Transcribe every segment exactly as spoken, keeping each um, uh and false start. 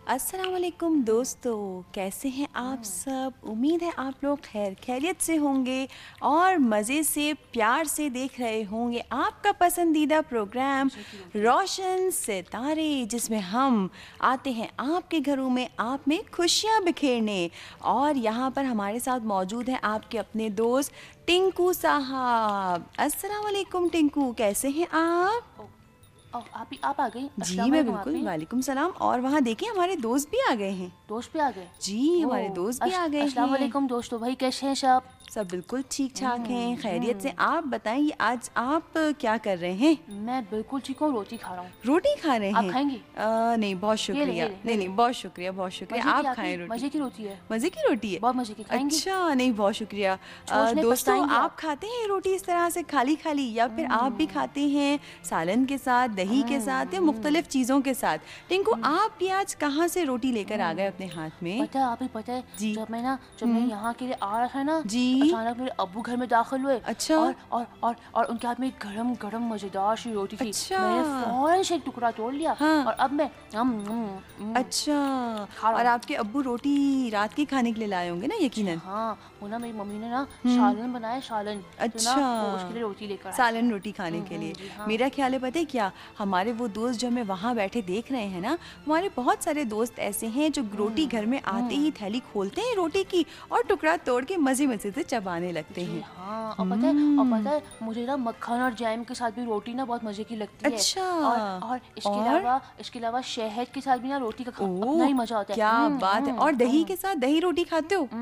अस्सलाम वालेकुम दोस्तों, कैसे हैं आप सब। उम्मीद है आप लोग खैर खैरियत से होंगे और मज़े से प्यार से देख रहे होंगे आपका पसंदीदा प्रोग्राम रोशन सितारे, जिसमें हम आते हैं आपके घरों में आप में खुशियां बिखेरने। और यहाँ पर हमारे साथ मौजूद हैं आपके अपने दोस्त टिंकू साहब। अस्सलाम वालेकुम टिंकू, कैसे हैं आप। ओ, आप ही आप आ गई। जी मैं बिल्कुल, वालेकुम सलाम। और वहाँ देखिए हमारे दोस्त भी आ गए हैं। दोस्त भी आ गए जी, हमारे दोस्त भी आ गए हैं। अस्सलाम वालेकुम दोस्तों, भाई कैसे हैं सब। सब बिल्कुल ठीक ठाक हैं, खैरियत से। आप बताइए आज आप क्या कर रहे हैं। मैं बिल्कुल ठीक हूँ, रोटी खा रहा हूँ। रोटी खा रहे हैं। आप खाएंगी। आ, नहीं बहुत शुक्रिया। ये ले, ये ले, नहीं नहीं बहुत शुक्रिया, बहुत शुक्रिया। आप खाएं रोटी। मजे की रोटी है। मजे की रोटी है, बहुत मजे की। खाएंगी। अच्छा, नहीं बहुत शुक्रिया। दोस्तों आप खाते हैं रोटी इस तरह से खाली खाली, या फिर आप भी खाते हैं सालन के साथ, दही के साथ, या मुख्तलिफ चीज़ों के साथ। टिंकू आप भी आज कहाँ से रोटी लेकर आ गए अपने हाथ में। पता है, आप ही पता है, जब मैं ना जब मैं यहाँ के लिए आ रहा था ना, जी अचानक मेरे अब्बू घर में दाखिल हुए। अच्छा। और और और और उनके हाथ में एक गरम गरम मजेदार सी रोटी थी। अच्छा। मैंने फौरन से एक टुकड़ा तोड़ लिया। हाँ। और अब मैं हम, हम, हम, अच्छा। और आपके अब्बू रोटी रात के खाने के लिए लाए होंगे ना यकीनन। हाँ, वो ना मेरी मम्मी ने ना सालन बनाया, सालन। अच्छा, तो ना उसके लिए रोटी लेकर आए। सालन रोटी खाने के लिए। हाँ। मेरा ख्याल है पता है क्या, हमारे वो दोस्त जो हमें वहाँ बैठे देख रहे हैं ना, हमारे बहुत सारे दोस्त ऐसे हैं जो रोटी घर में आते ही थैली खोलते हैं रोटी की और टुकड़ा तोड़ के मजे मजे से चबाने लगते हैं। हाँ, और पता है और पता है मुझे ना मक्खन और जैम के साथ भी रोटी ना बहुत मजे की लगती है। अच्छा। और, और इसके अलावा इसके अलावा शहद के साथ भी ना रोटी का अपना ही मजा होता है। क्या बात है। और दही के साथ दही रोटी खाते हो।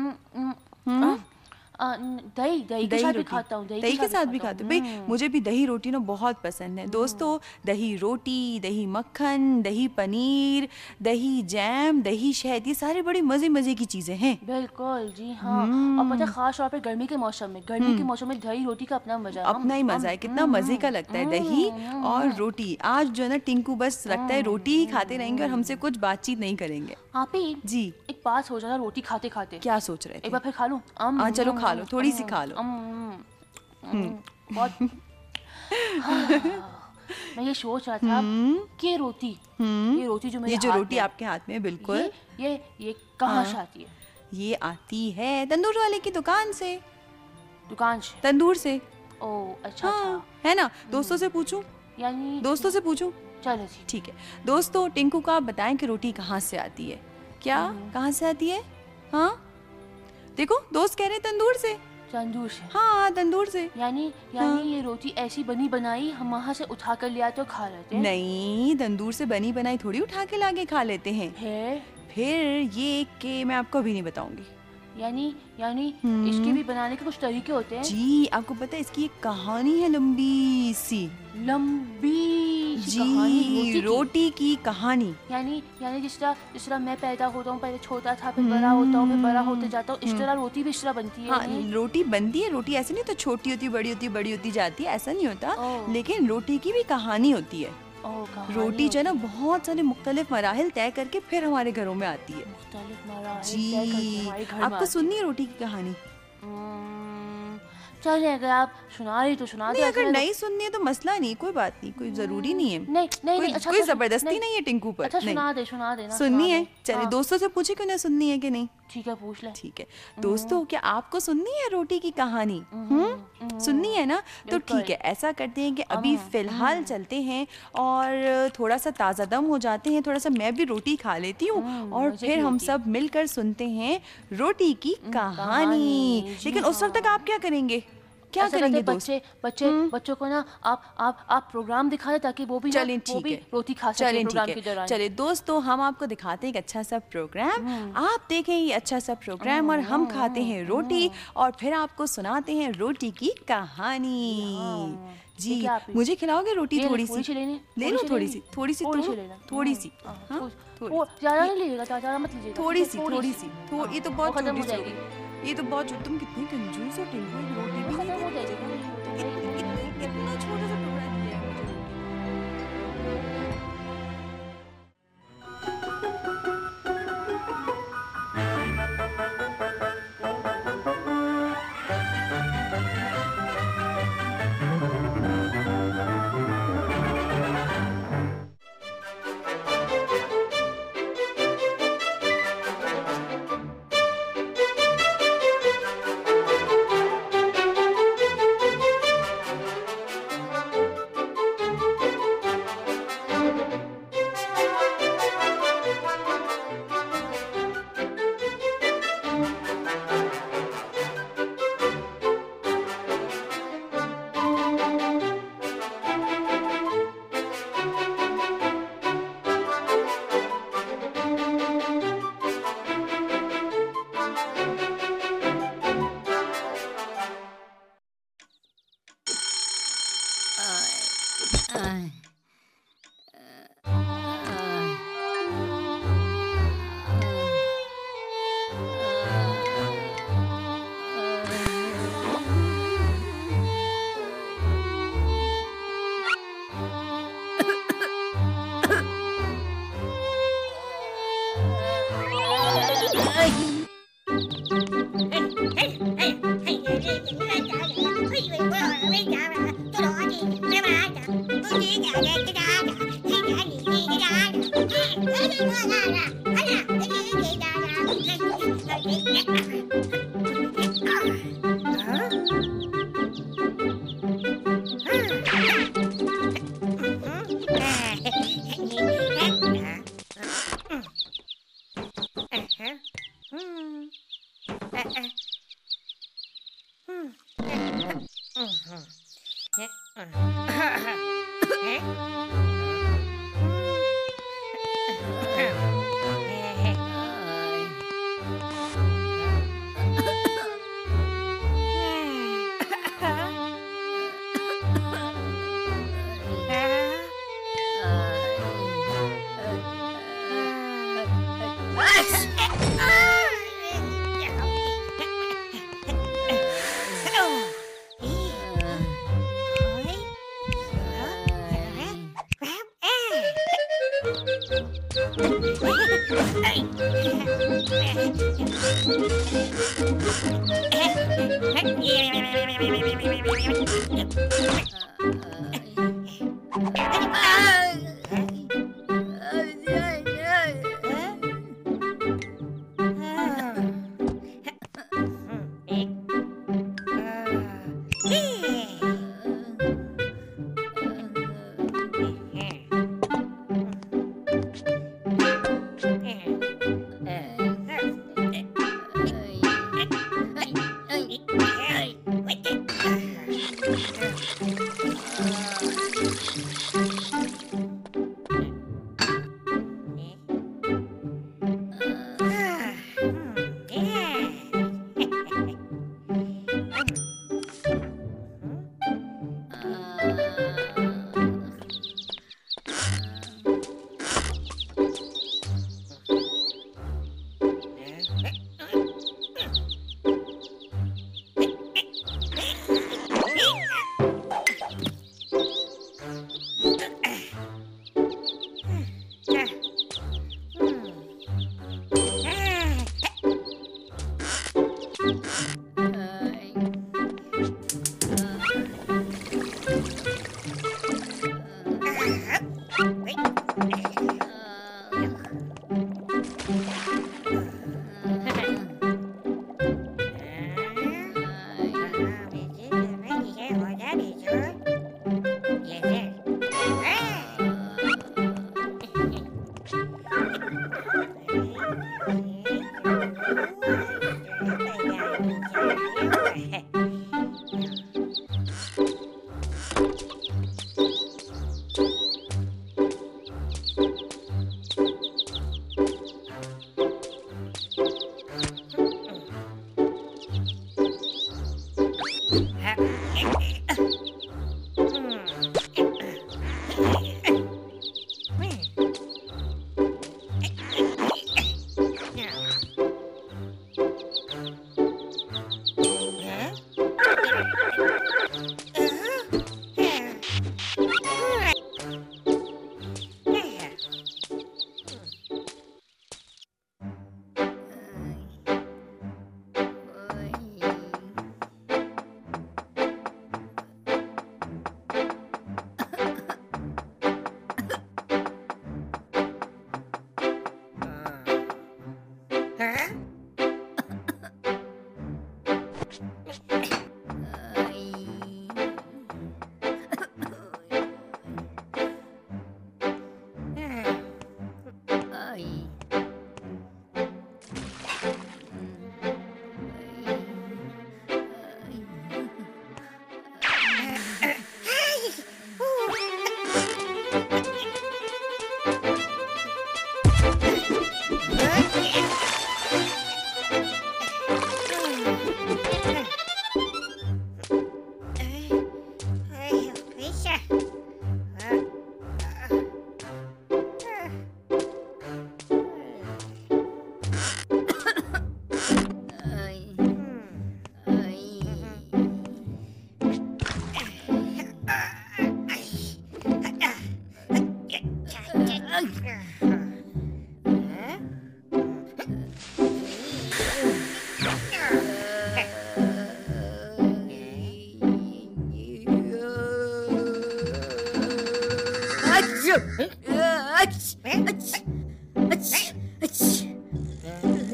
दही दही के साथ भी खाता हूँ। दही के साथ भी खाते हो भाई। मुझे भी दही रोटी ना बहुत पसंद है दोस्तों। दही रोटी, दही मक्खन, दही पनीर, दही जैम, दही शहद, ये सारे बड़ी मजे मजे की चीजें हैं। बिल्कुल जी हाँ। और पता है खास तौर पे गर्मी के मौसम में गर्मी के मौसम में दही रोटी का अपना मजा अपना ही मजा है। कितना मजे का लगता है दही और रोटी। आज जो है ना टिंकू बस लगता है रोटी ही खाते रहेंगे और हमसे कुछ बातचीत नहीं करेंगे। आप ही जी एक बात सोच रहा था रोटी खाते खाते। क्या सोच रहे थे। एक बार फिर खा लूं। हाँ चलो खा लो, थोड़ी सी खा लो। बहुत मैं ये सोच रहा था कि रोटी ये रोटी जो मेरे ये जो हाथ रोटी में, आपके हाथ में है बिल्कुल, ये ये, ये कहाँ से आती है। ये आती है तंदूर वाले की दुकान से। दुकान से, तंदूर से। ओ अच्छा हाँ, अच्छा। है ना। दोस्तों से पूछूं, यानी दोस्तों से पूछूं। चलो जी ठीक है दोस्तों, टिंकू को आप बताएं कि रोटी कहाँ से आती है। क्या कहाँ से आती है। हाँ देखो दोस्त कह रहे हैं तंदूर से। तंदूर से। हाँ तंदूर से। यानी यानी हाँ। ये रोटी ऐसी बनी बनाई हम वहाँ से उठा कर लिया तो खा लेते हैं। नहीं, तंदूर से बनी बनाई थोड़ी उठा के लाके खा लेते हैं। है? फिर ये कि मैं आपको अभी नहीं बताऊंगी। यानी यानी इसके भी बनाने के कुछ तरीके होते हैं। जी आपको पता है इसकी एक कहानी है लंबी सी। लंबी सी जी कहानी रोटी, रोटी की कहानी। यानी यानी जिस तरह जिस तरह मैं पैदा होता हूँ, पहले छोटा था फिर बड़ा होता हूँ फिर बड़ा होते जाता हूँ, इस तरह रोटी भी इस तरह बनती है। हाँ रोटी बनती है। रोटी ऐसे नहीं तो छोटी होती बड़ी होती बड़ी होती जाती है, ऐसा नहीं होता। लेकिन रोटी की भी कहानी होती है। रोटी जो है ना बहुत सारे मुख्तलिफ मराहिल तय करके फिर हमारे घरों में आती है। मुख्तलिफ मराहिल जी तय करके हमारे घर में आपको सुननी है रोटी की कहानी। चलिए अगर आप सुना रही तो सुना दे। अगर नहीं सुननी है तो मसला नहीं, कोई बात नहीं, कोई जरूरी नहीं है। नहीं नहीं कोई, अच्छा, कोई अच्छा, जबरदस्ती नहीं, नहीं है टिंकू पर। अच्छा सुना दे सुना दे ना, सुननी है। चलिए दोस्तों से पूछे कि उन्हें सुननी है कि नहीं। ठीक है पूछ ले। ठीक है दोस्तों, क्या आपको सुननी है रोटी की कहानी। हम्म सुननी है ना, तो ठीक है ऐसा करते हैं कि अभी फिलहाल चलते हैं और थोड़ा सा ताज़ा दम हो जाते हैं, थोड़ा सा मैं भी रोटी खा लेती हूँ और फिर हम सब मिलकर सुनते हैं रोटी की कहानी। लेकिन उस वक्त तक आप क्या करेंगे, क्या करेंगे दोस्त। बच्चे बच्चे बच्चों को ना आप आप आप प्रोग्राम दिखा दे ताकि वो भी चलें ठीक है रोटी खा सके प्रोग्राम के दौरान। चलिए दोस्तों हम आपको दिखाते हैं एक अच्छा सा प्रोग्राम, आप देखें ये अच्छा सा प्रोग्राम और हम खाते हैं रोटी और फिर आपको सुनाते हैं रोटी की कहानी। जी मुझे खिलाओगे रोटी थोड़ी सी। ले लो थोड़ी सी थोड़ी सी थोड़ी सी ज्यादा नहीं लीजिएगा, ज्यादा मत लीजिएगा, थोड़ी सी थोड़ी सी। ये तो बहुत खत्म हो जाएगी, ये तो बहुत। तुम कितनी कंजूस हो टिंकू, रोटी भी खत्म हो जाएगी। इतना छोटा सा टुकड़ा दिया है मुझे।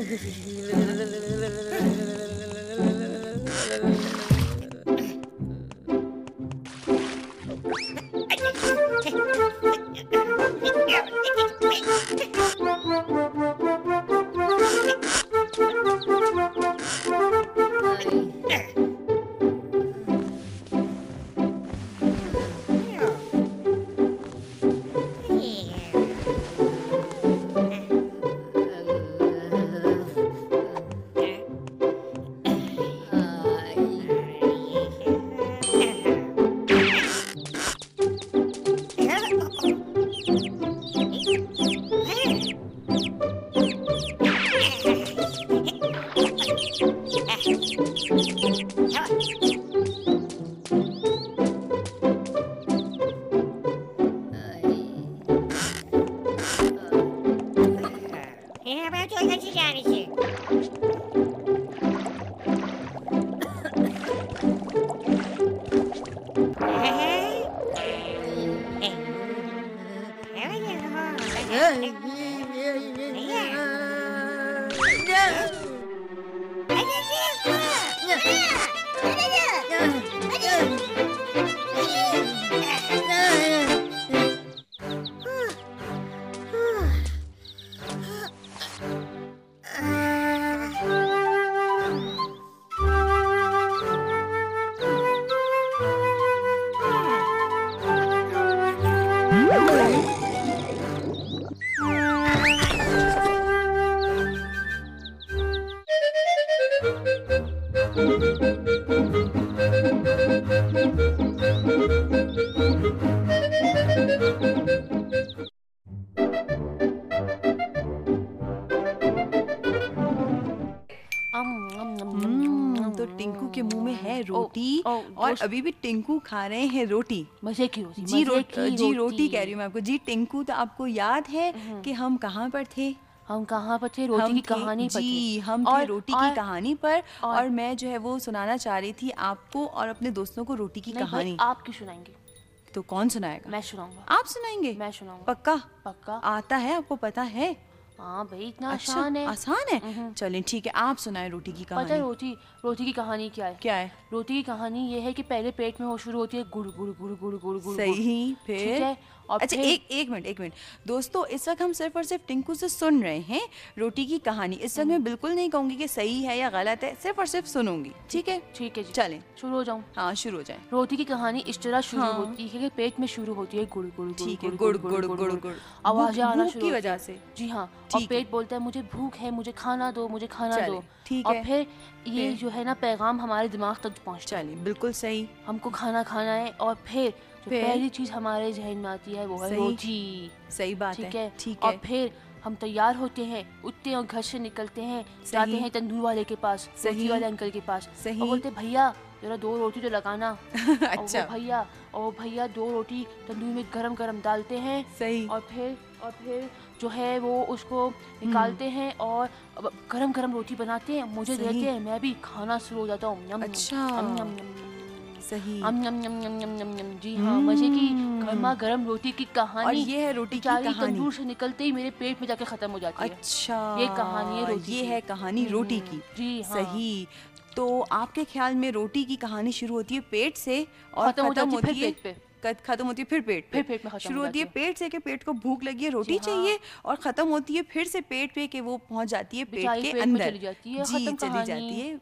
तो टिंकू के मुंह में है रोटी ओ, ओ, और दोस्त- अभी भी टिंकू खा रहे हैं रोटी। मजे की रोटी, जी मजे रोट की जी रोटी कह रही हूँ मैं आपको। जी टिंकू, तो आपको याद है कि हम कहाँ पर थे? हम कहाँ पर थे? रोटी हम की थे- कहानी पर थे। जी हम थे और- रोटी और- की कहानी पर और- और मैं जो है वो सुनाना चाह रही थी आपको और अपने दोस्तों को रोटी की नहीं भाई, कहानी। आप क्यों सुनाएंगे? तो कौन सुनाएगा? मैं सुनाऊंगा। आप सुनाएंगे? मैं सुनाऊंगा। पक्का? पक्का। आता है आपको, पता है? हाँ भाई, इतना अच्छा, आसान है। आसान है। चलें ठीक है, आप सुनाए रोटी की पता है कहानी। रोटी रोटी की कहानी क्या है? क्या है? रोटी की कहानी ये है कि पहले पेट में वो शुरू होती है गुड़ गुड़ गुड़ गुड़ गुड़ गुड़। सही। ठीक फिर है, और अच्छा फिर- एक एक मिनट एक मिनट दोस्तों, इस वक्त हम सिर्फ और सिर्फ टिंकू से सुन रहे हैं रोटी की कहानी। इस वक्त मैं बिल्कुल नहीं कहूंगी कि सही है या गलत है, सिर्फ और सिर्फ सुनूंगी। ठीक है ठीक है जी, चलें। शुरू हो जाऊं। हाँ शुरू हो जाए। रोटी की कहानी इस तरह शुरू हाँ। होती है कि पेट में शुरू होती है गुड़ गुड़ गुड़ ठीक है, गुड़ गुड़ गुड़ गुड़ गुड़। आवाजें भूख- आना भूख शुरू की होती वजह हैं। से। जी हाँ, ठीक और है। पेट बोलता है मुझे भूख है, मुझे खाना दो, मुझे खाना चले, दो। ठीक और है। फिर ये फिर? जो है ना पैगाम हमारे दिमाग तक पहुंचता है, चलिए बिल्कुल सही। हमको खाना खाना है। और फिर जो फिर? पहली चीज हमारे जहन में आती है वो है सही। रोटी। सही बात ठीक है। है, ठीक और है। फिर हम तैयार होते हैं, उठते हैं और घर से निकलते हैं, जाते हैं तंदूर वाले के पास, रोटी सही। वाले अंकल के पास। सही। और बोलते भैया जरा दो रोटी तो लगाना। और अच्छा। वो भैया और वो भैया दो रोटी तंदूर में गरम गरम डालते हैं। सही। और फिर और फिर जो है वो उसको निकालते हैं और अब गरम गरम रोटी बनाते हैं, मुझे सही। देते हैं, मैं भी खाना शुरू हो जाता हूँ। यम, अच्छा। यम, यम, यम, यम, सही। यम, यम, यम, यम, यम, यम, यम। जी हाँ, मजे की गर्मा गर्म रोटी की कहानी। और ये है रोटी की बेचारी कहानी। तंदूर से निकलते ही मेरे पेट में जाके खत्म हो जाती है। अच्छा, ये कहानी है रोटी ये की। है कहानी रोटी की। जी हाँ। सही। तो आपके ख्याल में रोटी की कहानी शुरू होती है पेट से और खत्म हो खत्म जाती है फिर होती है पेट पे। कद- खत्म होती है फिर पेट पे। फिर पेट में खत्म शुरू हो होती है जाती पेट से कि पेट को भूख लगी है, रोटी जी हाँ। चाहिए, और खत्म होती है फिर से पेट पे कि वो पहुंच जाती है पेट बेचारी के पेट में अंदर। चली जाती है, जी खत्म चली कहानी। जाती है।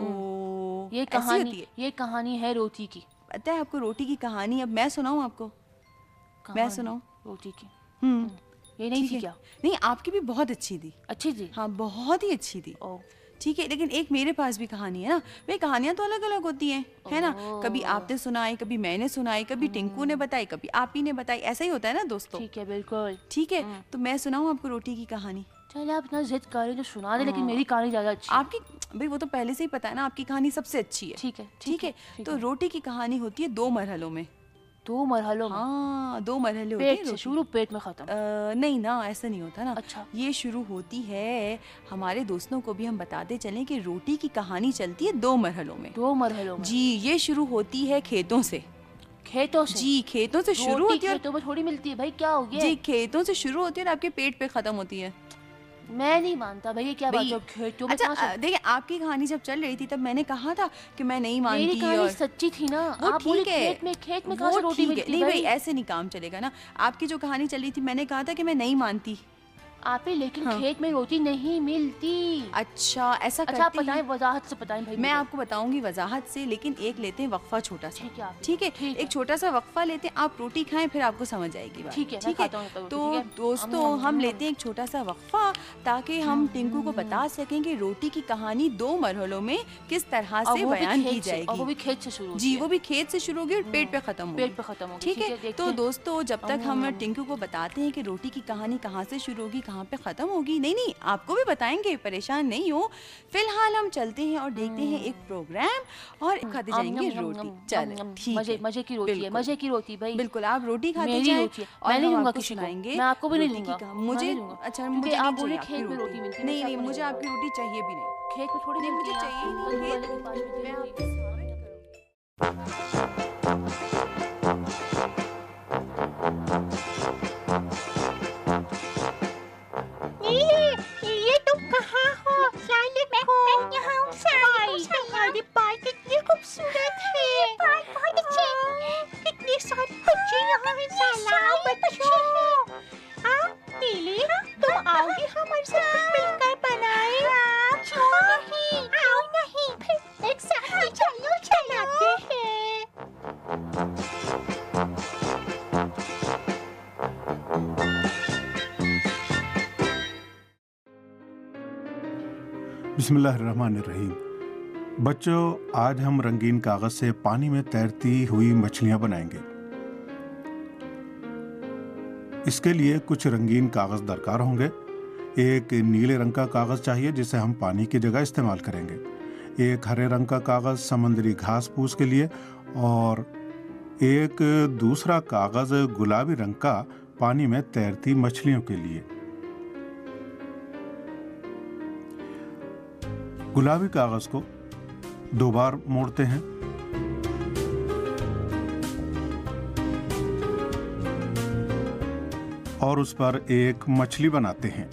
तो ये ऐसी कहानी होती है। ये कहानी है रोटी की। पता है आपको रोटी की कहानी? अब मैं सुनाऊं आपको? कहानी सुनाऊं? रोटी की। हम्म ये नहीं ठीक थी है। क्या? नहीं, आपकी भी बहुत अच्छी थी। अच्छी थी। हाँ बहुत ही अच्छी थी। ओ, ठीक है, लेकिन एक मेरे पास भी कहानी है ना। भाई कहानियां तो अलग अलग होती हैं, है ना। कभी ओह। आपने सुनाई, कभी मैंने सुनाई, कभी टिंकू ने बताई, कभी आप ही ने बताई, ऐसा ही होता है ना दोस्तों। ठीक है, बिल्कुल। ठीक है, तो मैं सुनाऊं आपको रोटी की कहानी? चल आप इतना जिद कर रहे हो तो सुना दे, लेकिन मेरी कहानी ज्यादा अच्छी है। आपकी भाई वो तो पहले से ही पता है ना, आपकी कहानी सबसे अच्छी है। ठीक है, ठीक है, ठीक तो रोटी की कहानी होती है दो मरहलों में। दो मरहलों में? हाँ, दो मरहले होते हैं पेट से रोटी। शुरू, पेट में खत्म। अ, नहीं ना, ऐसा नहीं होता ना। अच्छा। ये शुरू होती है, हमारे दोस्तों को भी हम बताते चलें कि रोटी की कहानी चलती है दो मरहलों में। दो मरहलों में? जी, ये शुरू होती है खेतों से। खेतों से? जी, खेतों से शुरू रोटी होती है और- खेतों में थोड़ी मिलती है भाई, क्या हो गया? जी खेतों से शुरू होती है और आपके पेट पे खत्म होती है। मैं नहीं मानता भैया, क्या बात भाई, है खेतों में अच्छा कहाँ से? अ, देखिए आपकी कहानी जब चल रही थी तब मैंने कहा था कि मैं नहीं मेरी मानती कहानी और सच्ची थी ना। वो आप बोले ठीक है, खेत में, खेत में कहाँ वो से रोटी ठीक है। मिलती नहीं भाई, भाई? ऐसे नहीं काम चलेगा ना। आपकी जो कहानी चल रही थी मैंने कहा था कि मैं नहीं मानती। आप ही, लेकिन हाँ। खेत में रोटी नहीं मिलती। अच्छा ऐसा अच्छा आप करते बताएं, हैं। वजाहत से बताएं भाई मैं मुझे। आपको बताऊंगी वजाहत से, लेकिन एक लेते हैं वक्फा छोटा सा। ठीक है आप ही। ठीक है, ठीक है। एक छोटा सा वक्फा लेते हैं, आप रोटी खाएं फिर आपको समझ आएगी बात। ठीक है, मैं ठीक है, खाता हूँ एक रोटी, तो ठीक है? दोस्तों अम, हम अम, लेते हैं एक छोटा सा वक्फा, ताकि हम टिंकू को बता सकें कि रोटी की कहानी दो मरहलों में किस तरह और से वो भी बयान की खेत से, और वो जाएगी। भी खेत से शुरू होती जी, है। वो भी खेत से शुरू होगी और पेट पे खत्म होगी। पेट पे खत्म होगी। ठीक है, देखते तो हैं। दोस्तों जब तक हम अम, टिंकू को बताते हैं कि रोटी की कहानी कहाँ से शुरू होगी, कहाँ पे खत्म होगी, नहीं नहीं आपको भी बताएंगे, परेशान नहीं हो। फिलहाल हम चलते हैं और देखते हैं एक प्रोग्राम और खाते अम, जाएंगे यम, यम, रोटी। यम, चले यम, ठीक मजे है, मजे की रोटी है, बिल्कुल। मजे की रोटी भाई। बिल्कुल आप रोटी खाते मेरी जाएं रोटी है, और मैं नहीं हम दूंगा आपको किसी को। सुनाएंगे मैं आपको भी नहीं रोटी की दूंगा, कहानी। मैं मुझे नहीं दूंगा। अच्छा क्योंकि मुझे आप नहीं बोले चाहिए आपकी खेत में रोटी। रोटी मिलती है, मैं नहीं नहीं आपको नहीं मुझे दूंगा। आपकी रोटी चाहिए भी नहीं। खेत में थोड़ी नहीं मिलती मुझे है, चाहिए ही नहीं कद्दू खेत। वाले के पास में मैं मिलती आपको है। साबित करूंगी। नीले, ये तुम कहाँ हो? साले मैं मैं यहाँ हूँ साले। तुम्हारे बाल कितने खूबसूरत हैं। बाल बहुत अच्छे। कितने सारे बच्चे यहाँ हैं साला, बच्चों। हाँ नीले, तुम आओगी हमारे साथ कुछ मिलकर बनाए? क्यों नहीं? आओ नहीं, फिर एक साथ ही चलो चलाते हैं। बिस्मिल्लाहिर्रहमानिर्रहीम। बच्चों, आज हम रंगीन कागज से पानी में तैरती हुई मछलियां बनाएंगे। इसके लिए कुछ रंगीन कागज दरकार होंगे। एक नीले रंग का कागज चाहिए जिसे हम पानी की जगह इस्तेमाल करेंगे। एक हरे रंग का कागज समुद्री घास फूस के लिए, और एक दूसरा कागज गुलाबी रंग का पानी में तैरती मछलियों के लिए। गुलाबी कागज को दो बार मोड़ते हैं। और उस पर एक मछली बनाते हैं।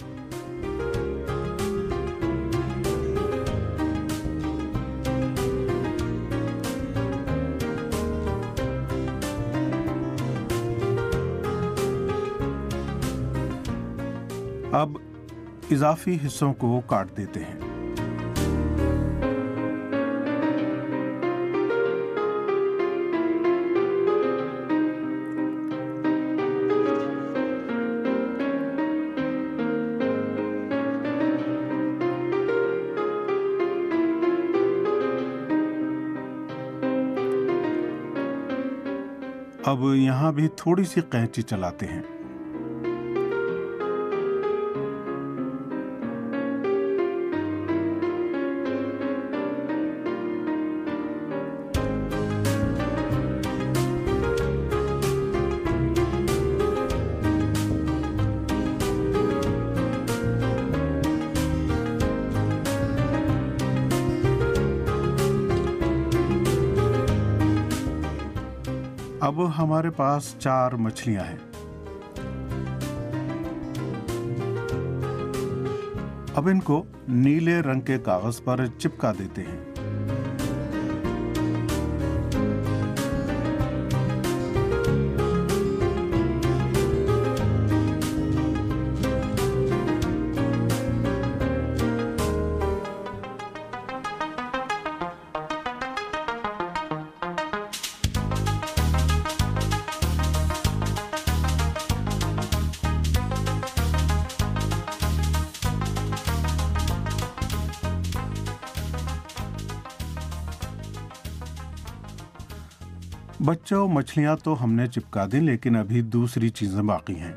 अब इजाफी हिस्सों को काट देते हैं। अब यहाँ भी थोड़ी सी कैंची चलाते हैं। अब हमारे पास चार मछलियां हैं। अब इनको नीले रंग के कागज पर चिपका देते हैं। बच्चों, मछलियां तो हमने चिपका दी, लेकिन अभी दूसरी चीजें बाकी हैं।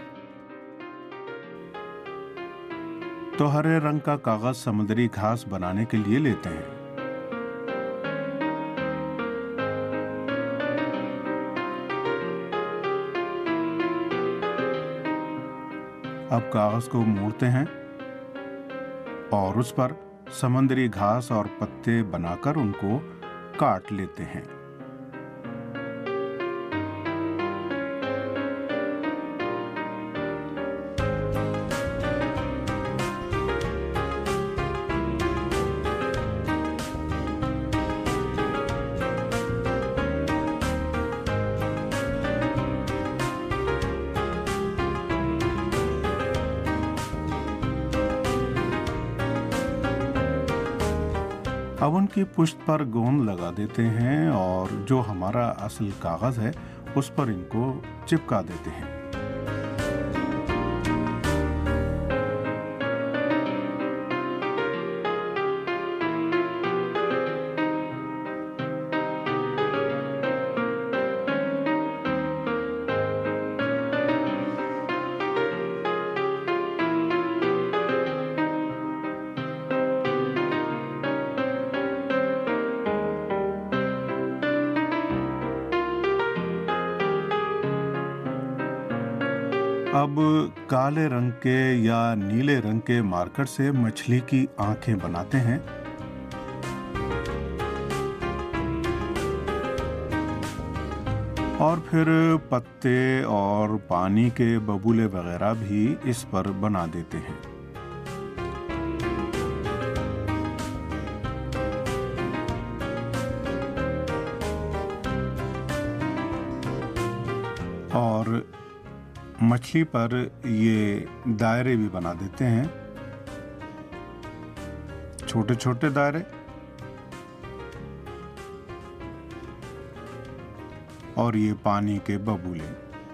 तो हरे रंग का कागज समुद्री घास बनाने के लिए लेते हैं। अब कागज को मोड़ते हैं और उस पर समुद्री घास और पत्ते बनाकर उनको काट लेते हैं। अब उनकी पुष्ट पर गोंद लगा देते हैं और जो हमारा असल कागज है उस पर इनको चिपका देते हैं। अब काले रंग के या नीले रंग के मार्कर से मछली की आंखें बनाते हैं। और फिर पत्ते और पानी के बबूले वगैरह भी इस पर बना देते हैं। और मछली पर ये दायरे भी बना देते हैं, छोटे छोटे दायरे। और ये पानी के बबूले।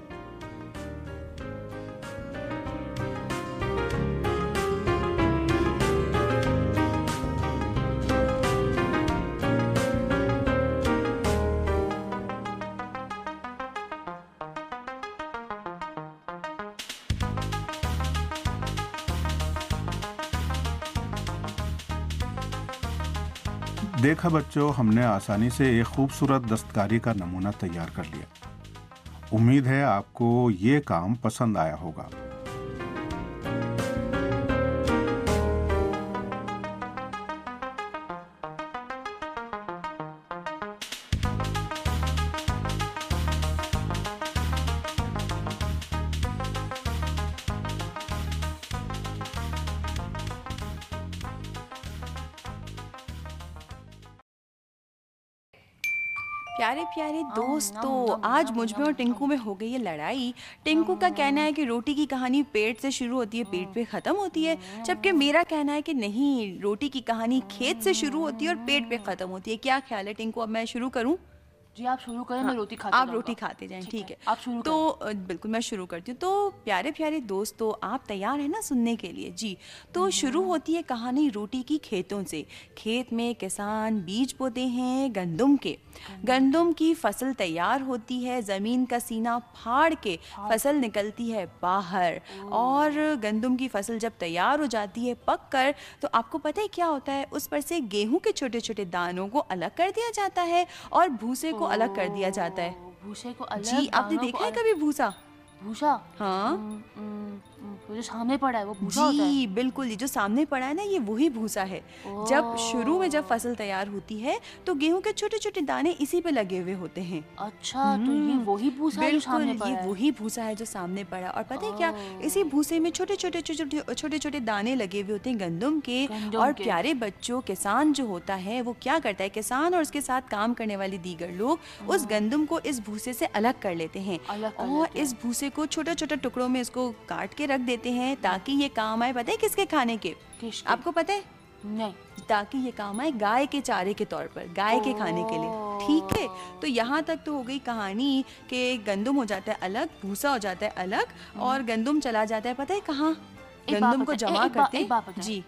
देखा बच्चों, हमने आसानी से एक खूबसूरत दस्तकारी का नमूना तैयार कर लिया। उम्मीद है आपको ये काम पसंद आया होगा। प्यारे प्यारे दोस्तों, आज मुझ में और टिंकू में हो गई है लड़ाई। टिंकू का कहना है कि रोटी की कहानी पेट से शुरू होती है, पेट पे खत्म होती है, जबकि मेरा कहना है कि नहीं, रोटी की कहानी खेत से शुरू होती है और पेट पे खत्म होती है। क्या ख्याल है टिंकू? अब मैं शुरू करूं? जी आप शुरू करें। हाँ, मैं रोटी खाते आप रोटी खाते जाएं, ठीक है, आप शुरू तो बिल्कुल मैं शुरू करती हूँ। तो प्यारे प्यारे दोस्तों, आप तैयार हैं ना सुनने के लिए? जी, तो शुरू होती है कहानी रोटी की खेतों से। खेत में किसान बीज बोते हैं गंदम के। गंदम की फसल तैयार होती है, ज़मीन का सीना फाड़ के फसल निकलती है बाहर। और गंदम की फसल जब तैयार हो जाती है पक कर, तो आपको पता है क्या होता है? उस पर से गेहूं के छोटे छोटे दानों को अलग कर दिया जाता है और भूसे को अलग कर दिया जाता है। भूसे को अलग? जी, आपने देखा है कभी भूसा? भूसा? हाँ, वो जो सामने पड़ा है वो भूसा होता है? जी बिल्कुल, ये जो सामने पड़ा है ना, ये वही भूसा है। जब शुरू में जब फसल तैयार होती है तो गेहूं के छोटे छोटे दाने इसी पे लगे हुए होते हैं। अच्छा, तो ये वही भूसा है जो सामने पड़ा है? ये वही भूसा है जो सामने पड़ा है। और पता है क्या, इसी भूसे में छोटे छोटे छोटे छोटे छोटे दाने लगे हुए होते हैं गंदम के। और प्यारे बच्चों, किसान जो होता है वो क्या करता है? किसान और उसके साथ काम करने वाले दीगर लोग उस गंदम को इस भूसे से अलग कर लेते हैं और इस भूसे को छोटे छोटे टुकड़ों में इसको काट के रख देते हैं ताकि ये काम आए। पता है किसके खाने के? आपको पता है? नहीं। ताकि ये काम आए गाय के चारे के तौर पर, गाय के खाने के लिए। ठीक है, तो यहाँ तक तो हो गई कहानी कि गंदम हो जाता है अलग, भूसा हो जाता है अलग और गंदम चला जाता है पता है कहाँ? गंदम को जमा करते हैं। जी,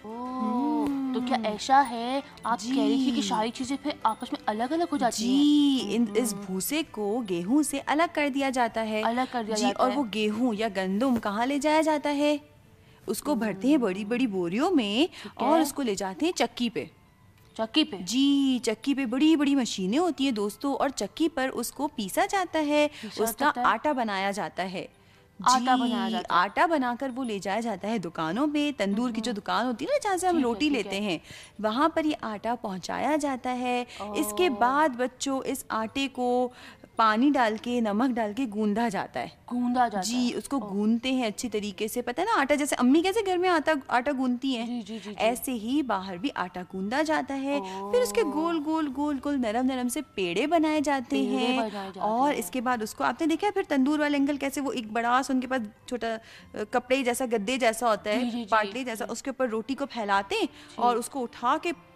तो क्या ऐसा है, आप कह रही थी कि सारी चीजें फिर आपस में अलग अलग हो जाती हैं? जी, इन इस भूसे को गेहूं से अलग कर दिया जाता है। अलग कर दिया जी, जाता और है। वो गेहूं या गंदम कहाँ ले जाया जाता है? उसको भरते हैं बड़ी बड़ी बोरियों में और उसको ले जाते हैं चक्की पे। चक्की पे? जी, चक्की पे बड़ी बड़ी मशीनें होती है दोस्तों और चक्की पर उसको पीसा जाता है, उसका आटा बनाया जाता है। आटा बनाया जाता है। आटा बनाकर वो ले जाया जाता है दुकानों पे। तंदूर की जो दुकान होती है ना, जहाँ से हम रोटी लेते हैं, वहाँ पर ये आटा पहुँचाया जाता है। इसके बाद बच्चों, इस आटे को पानी डाल के, नमक डाल के गूंदा जाता है। गूंदा जाता जी, है। उसको गूंदते हैं अच्छी तरीके से। पता है ना, आटा जैसे अम्मी कैसे घर में आटा आटा गूंदती हैं, जी, जी, जी, जी। ऐसे ही बाहर भी आटा गूंदा जाता है। फिर उसके गोल गोल गोल गोल नरम नरम से पेड़े बनाए जाते पेड़े हैं। बनाए जाते और हैं। इसके बाद उसको आपने देखा है फिर तंदूर वाले अंकल कैसे वो एक बड़ा सा, उनके पास छोटा अ, कपड़े जैसा, गद्दे जैसा होता जी, जी, है, जी, पाटली जैसा, उसके ऊपर रोटी को फैलाते हैं और उसको उठा के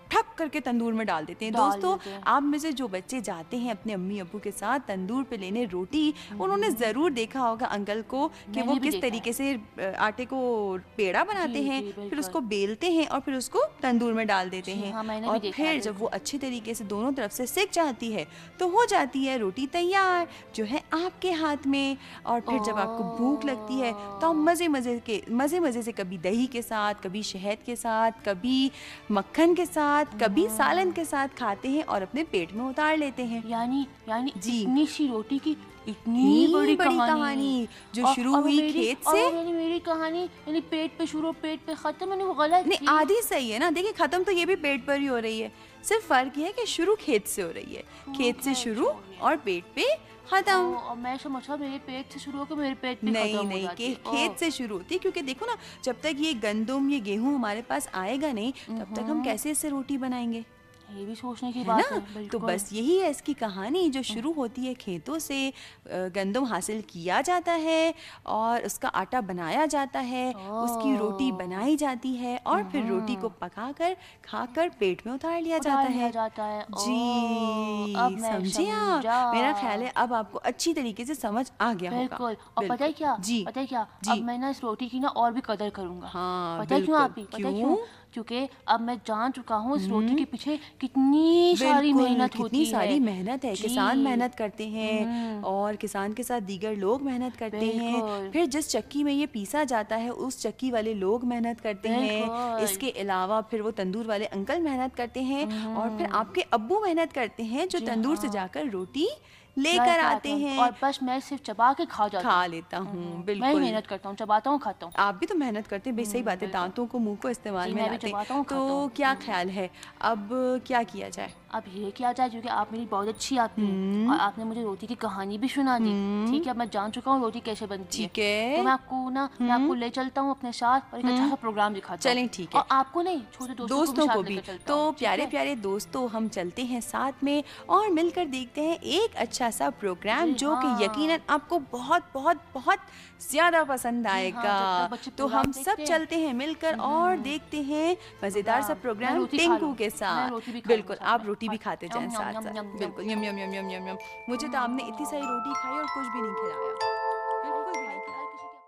ठक करके तंदूर में डाल देते हैं। डाल दोस्तों देते हैं। आप में से जो बच्चे जाते हैं अपने अम्मी अब्बू के साथ तंदूर पे लेने रोटी, उन्होंने ज़रूर देखा होगा अंकल को कि मैंने वो भी किस देखा है। तरीके से अ, आटे को पेड़ा बनाते जी, हैं, जी, फिर बिल्कुल। उसको बेलते हैं और फिर उसको तंदूर में डाल देते जी, हैं। हाँ, मैंने भी और देखा है, फिर जब बिल्कुल। वो अच्छी तरीके से दोनों तरफ से सिक जाती है तो हो जाती है रोटी तैयार, जो है आपके हाथ में। और फिर जब आपको भूख लगती है तो आप मज़े मज़े के मज़े मज़े से कभी दही के साथ, कभी शहद के साथ, कभी मक्खन के साथ, कभी सालन के साथ खाते हैं और अपने पेट में उतार लेते हैं। यानी यानी जी। इतनी सी रोटी की इतनी इतनी बड़ी, बड़ी कहानी, कहानी, जो और- शुरू और वो हुई मेरी- खेत और से। वो मेरी मेरी कहानी यानी पेट पे शुरू पेट पे खत्म, मैंने वो गलत नहीं, की। आधी सही है ना। देखिए खत्म तो ये भी पेट पर ही हो रही है, सिर्फ फर्क ये है कि शुरू खेत से हो रही है, खेत से खेत शुरू छोड़िए। और पेट पे खत्म। ओ, और मैं समझा मेरे पेट से शुरू होकर मेरे पेट पे नहीं खत्म हो नहीं जाती के है। खेत ओ, से शुरू होती है, क्योंकि देखो ना जब तक ये गंदम ये गेहूं हमारे पास आएगा नहीं तब तक हम कैसे इससे रोटी बनाएंगे, ये भी सोचने की है बात ना। है, तो बिल्कुल। बस यही है इसकी कहानी, जो शुरू होती है खेतों से, अ, गंदम हासिल किया जाता है और उसका आटा बनाया जाता है, उसकी रोटी ओह। बनाई जाती है और फिर रोटी को पकाकर खाकर पेट में उतार लिया उतार जाता लिया है। जाता है। जी, ओह, अब मैं समझे आप। समझा। मेरा ख्याल है अब आपको अच्छी तरीके से समझ आ गया होगा। बिल्कुल। और पता है बिल्कुल। क्या जी पता है क्या जी। अब मैं ना इस रोटी की ना और भी कदर करूंगा। हाँ, पता है क्यों बिल्कुल। आप ही पता है क्यों? क्यों क्योंकि अब मैं जान चुका हूँ इस रोटी के पीछे कितनी सारी बिल्कुल, मेहनत होती कितनी है। सारी मेहनत है। जी। किसान मेहनत करते हैं और किसान के साथ दीगर लोग मेहनत करते हैं। बिल्कुल। फिर जिस चक्की में ये पीसा जाता है उस चक्की वाले लोग मेहनत करते हैं। बिल्कुल। इसके अलावा फिर वो तंदूर वाले अंकल मेहनत करते हैं और फिर आपके अब्बू मेहनत करते हैं जो जी तंदूर से हाँ। जाकर रोटी लेकर लेकर आते हूँ। हैं। और बस मैं सिर्फ चबा के खा जाता खा हूँ। लेता हूँ, मैं ही बिल्कुल। मेहनत करता हूँ, चबाता हूँ, खाता हूँ। आप भी तो मेहनत करते हैं, भाई सही बात है, दांतों को मुंह को इस्तेमाल जी, में मैं भी लाते चबाता हैं। हूँ, खाता तो हूँ। क्या ख्याल है अब क्या किया जाए? अब ये किया जाए क्योंकि आप मेरी बहुत अच्छी आती हैं और आपने मुझे रोटी की कहानी भी सुना दी। ठीक है, अब मैं जान चुका हूँ रोटी कैसे बनती है। ठीक है। तो मैं आपको ना मैं आपको ले चलता हूँ अपने साथ और एक अच्छा सा प्रोग्राम दिखाता हूँ। चलें, ठीक है। और आपको नहीं, छोटे दोस्तों, दोस्तों को को भी भी। साथ लेकर चलता तो हूँ, ठीक प्यारे है? प्यारे दोस्तों हम चलते हैं साथ में और मिलकर देखते हैं एक अच्छा सा प्रोग्राम जी जो कि हाँ। यकीनन आपको बहुत बहुत बहुत ज्यादा पसंद हाँ, आएगा। जब तक बच्चे तो प्रोग्राम हम सब देखते हैं। चलते हैं मिलकर और देखते हैं मजेदार सा प्रोग्राम। मैं प्रोग्राम रोटी खा टिंकू लूँ। के मैं साथ। रोटी भी खा बिल्कुल, लूँ साथ आप में। रोटी भी खा- खाते जाएं यम, साथ यम, साथ। यम, यम, बिल्कुल, यम यम यम यम यम यम। मुझे तो आपने इतनी सारी रोटी खाई और कुछ भी नहीं खिलाया, बिल्कुल भी नहीं खिलाया।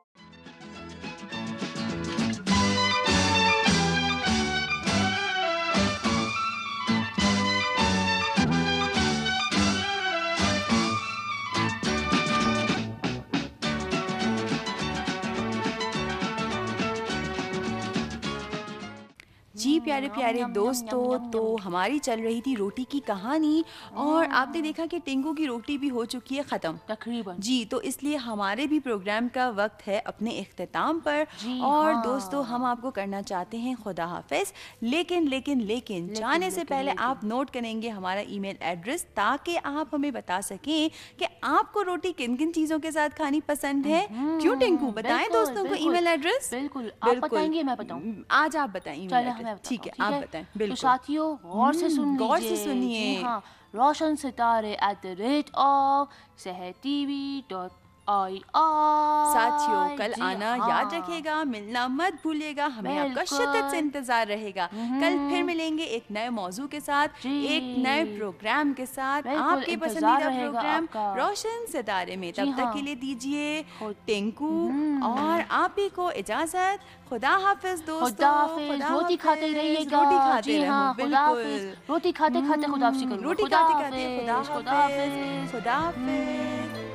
जी प्यारे प्यारे यम, यम, दोस्तों, यम, यम, तो यम। हमारी चल रही थी रोटी की कहानी और आपने देखा कि टिंकू की रोटी भी हो चुकी है ख़त्म। तकरीबन। जी, तो इसलिए हमारे भी प्रोग्राम का वक्त है अपने इख्तिताम पर। जी और हाँ। दोस्तों हम आपको करना चाहते हैं खुदा हाफिज, लेकिन लेकिन लेकिन जाने से लेकिन, पहले लेकिन। आप नोट करेंगे हमारा ईमेल एड्रेस, ताकि आप हमें बता सकें कि आपको रोटी किन किन चीज़ों के साथ खानी पसंद है। क्यों टिंकू, बताएं बिल्कुल, दोस्तों को बिल्कुल, ईमेल एड्रेस। बिल्कुल। आप बताएंगे, मैं बताऊं? आज आप बताएं ईमेल चलो एड्रेस। हमें बताओ, ठीक है, आप बताएं। तो बिल्कुल साथियों गौर से सुन लीजिए। गौर से सुनिए। जी हाँ, रोशन सितारे at the rate of Sahar TV dot I I. साथियों कल जी आना हाँ। याद रखिएगा, मिलना मत भूलिएगा, हमें आपका बिल्कुल। शिद्दत से इंतजार रहेगा। कल फिर मिलेंगे एक नए मौजू के साथ, जी। एक नए प्रोग्राम के साथ, बिल्कुल, आपके इंतजार पसंदीदा रहेगा प्रोग्राम आपका। रोशन सितारे में। जी तब तक हाँ। के लिए दीजिए खुद- टिंकू और आप ही को इजाजत। खुदा हाफिज दोस्तों। खुदा हाफिज। खुदा रोटी खाते हाफिज, रहिएगा। रोटी खाते जी रहो, हाँ, खुदा हाफिज। बिल्कुल। रोटी खाते खाते खुदा हाफिज करूंगा। रोटी खुदा खाते खाते हाफिज, खुदा खुदा हाफिज, हाफिज। खुदा हाफिज।